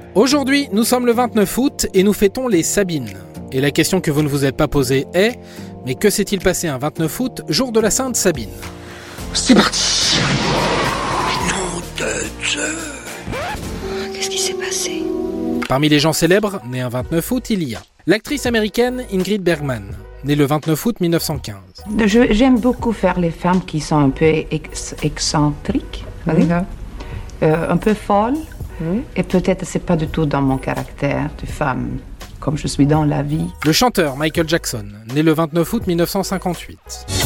Aujourd'hui, nous sommes le 29 août et nous fêtons les Sabines. Et la question que vous ne vous êtes pas posée est « Mais que s'est-il passé un 29 août, jour de la Sainte Sabine ?» C'est parti. Nom de Dieu. Qu'est-ce qui s'est passé ? Parmi les gens célèbres, nés un 29 août, il y a l'actrice américaine Ingrid Bergman, née le 29 août 1915. J'aime beaucoup faire les femmes qui sont un peu excentriques, un peu folles, et peut-être c'est pas du tout dans mon caractère de femme, comme je suis dans la vie. Le chanteur Michael Jackson, né le 29 août 1958.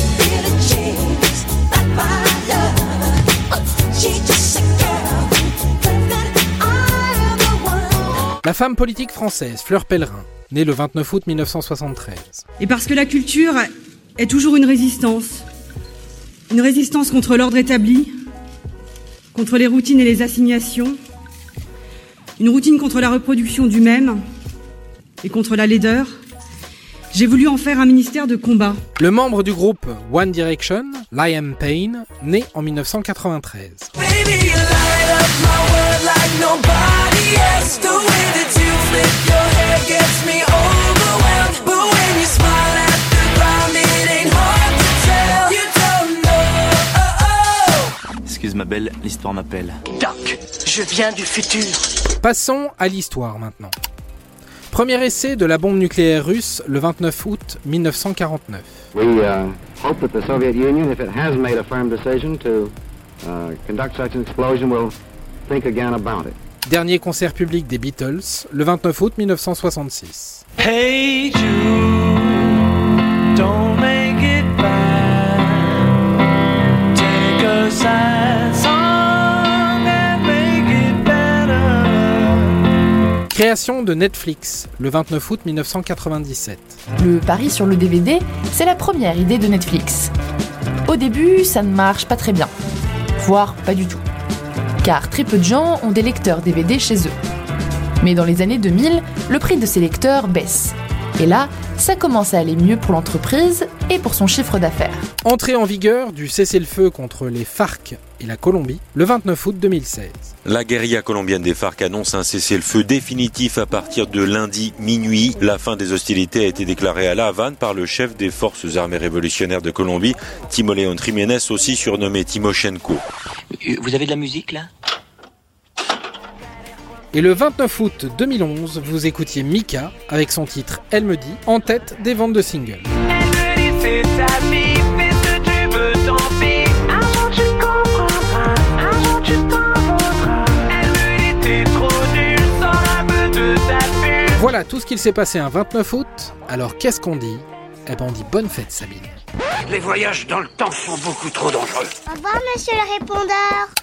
La femme politique française Fleur Pellerin, née le 29 août 1973. Et parce que la culture est toujours une résistance contre l'ordre établi, contre les routines et les assignations, une routine contre la reproduction du même et contre la laideur, j'ai voulu en faire un ministère de combat. Le membre du groupe One Direction, Liam Payne, né en 1993. Excuse ma belle, l'histoire m'appelle. Doc, je viens du futur. Passons à l'histoire maintenant. Premier essai de la bombe nucléaire russe le 29 août 1949. We hope that the Soviet Union, if it has made a firm decision to conduct such an explosion, will think again about it. Dernier concert public des Beatles le 29 août 1966. Hey Jude, don't make it bad. Take a sad song and make it better. Création de Netflix le 29 août 1997. Le pari sur le DVD, c'est la première idée de Netflix. Au début, ça ne marche pas très bien, voire pas du tout. Car très peu de gens ont des lecteurs DVD chez eux. Mais dans les années 2000, le prix de ces lecteurs baisse. Et là, ça commence à aller mieux pour l'entreprise et pour son chiffre d'affaires. Entrée en vigueur du cessez-le-feu contre les FARC et la Colombie le 29 août 2016. La guérilla colombienne des FARC annonce un cessez-le-feu définitif à partir de lundi minuit. La fin des hostilités a été déclarée à La Havane par le chef des forces armées révolutionnaires de Colombie, Timoleon Jiménez, aussi surnommé Timoshenko. Vous avez de la musique là ? Et le 29 août 2011, vous écoutiez Mika avec son titre « Elle me dit » en tête des ventes de singles. Voilà tout ce qu'il s'est passé un 29 août. Alors qu'est-ce qu'on dit ? Eh ben on dit bonne fête Sabine. Les voyages dans le temps sont beaucoup trop dangereux. Au revoir monsieur le répondeur.